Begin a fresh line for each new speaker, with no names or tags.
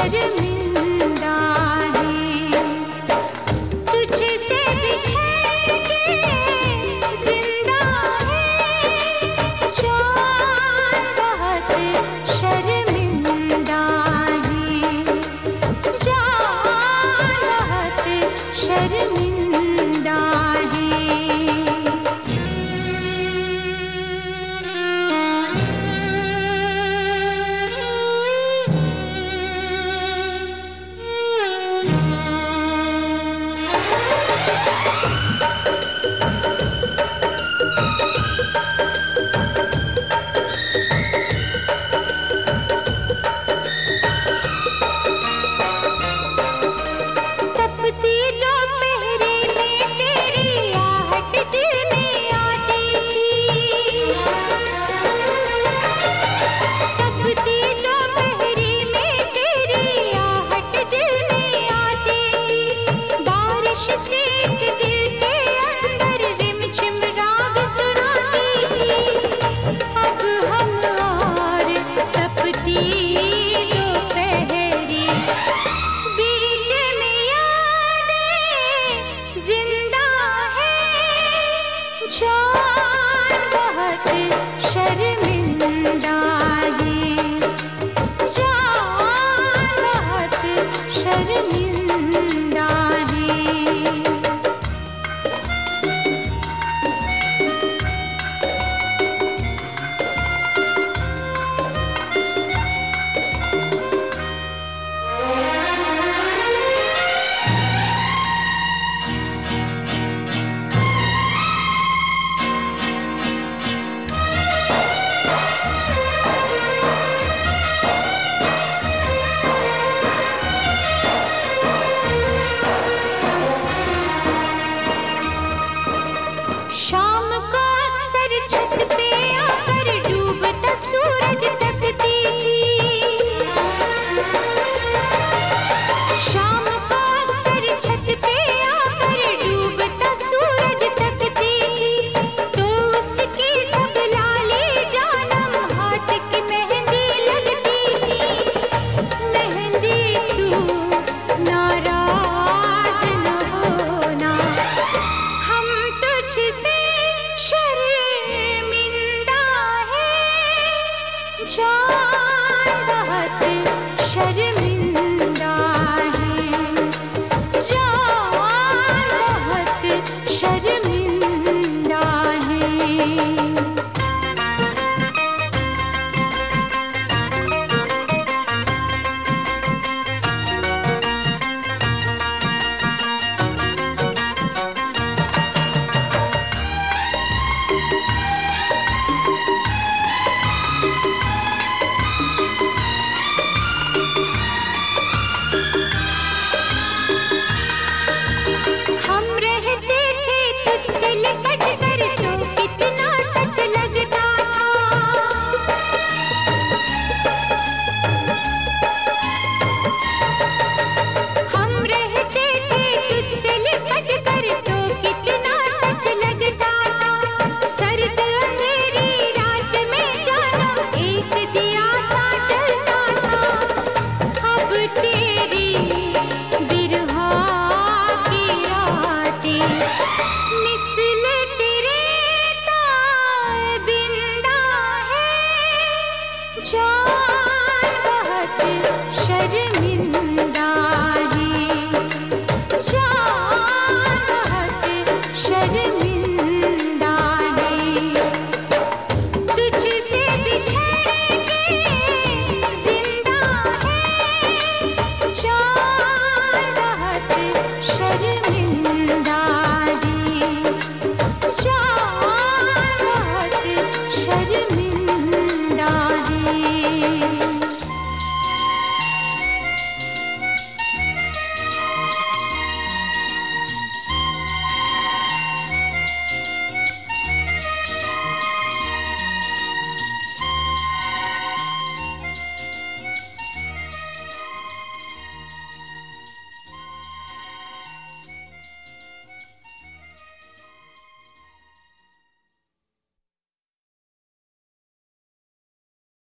शर्मिंदा है। तुझसे बिछड़ के जिंदा है जान, बहुत शर्मिंदा है जान, बहुत शर्मिंदा है। तपती दोपहरी में तेरी आहट दिल में आती थी। तपती दोपहरी में तेरी आहट दिल में आती थी। बारिश से एक दिल के अंदर रिमझिम राग सुनाती थी। अब हम और तपती दोपहरी, बीच में यादें जिंदा है जान, बहुत शर्मिंदा है जान, बहुत शर्मिंदा है। शाम को अक्सर छत पे आकर डूबता सूरज तकती थी। शाम को अक्सर छत पे आकर डूबता सूरज तकती थी। तो उसकी सब लाली जानम हाथ की मेहंदी लगती थी। मेहंदी तू नाराज न होना, हम तुझसे शर्मिंदा है जान, बहुत शर्मिंदा है जान, बहुत शर्मिंदा है। हम रहते थे तुझसे लिपट कर तो कितना सच लगता था। हम रहते थे तुझसे लिपट कर तो कितना सच लगता था। सर्द अंधेरी रात में जानम एक दिया सा जलता था। अब तेरी बिरहा की रातें मिसल तेरे ताबिंदा है जान,